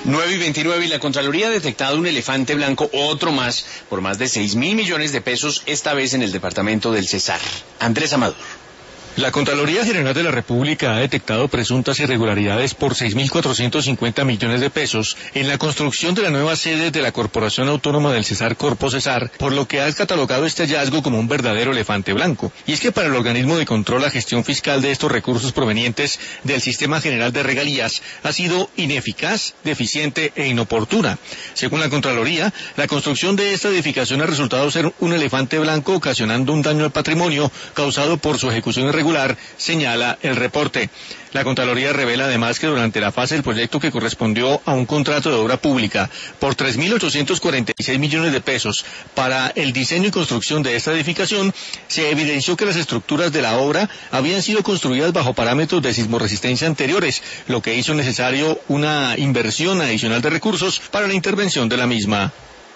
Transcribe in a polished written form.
9:29 y la Contraloría ha detectado un elefante blanco, otro más, por más de 6.000 millones de pesos, esta vez en el departamento del Cesar. Andrés Amador. La Contraloría General de la República ha detectado presuntas irregularidades por 6.450 millones de pesos en la construcción de la nueva sede de la Corporación Autónoma del Cesar, Corpo Cesar, por lo que ha catalogado este hallazgo como un verdadero elefante blanco. Y es que para el organismo de control la gestión fiscal de estos recursos provenientes del Sistema General de Regalías ha sido ineficaz, deficiente e inoportuna. Según la Contraloría, la construcción de esta edificación ha resultado ser un elefante blanco, ocasionando un daño al patrimonio causado por su ejecución irregular, señala el reporte. La Contraloría revela además que durante la fase del proyecto, que correspondió a un contrato de obra pública por 3.846 millones de pesos para el diseño y construcción de esta edificación, se evidenció que las estructuras de la obra habían sido construidas bajo parámetros de sismoresistencia anteriores, lo que hizo necesario una inversión adicional de recursos para la intervención de la misma.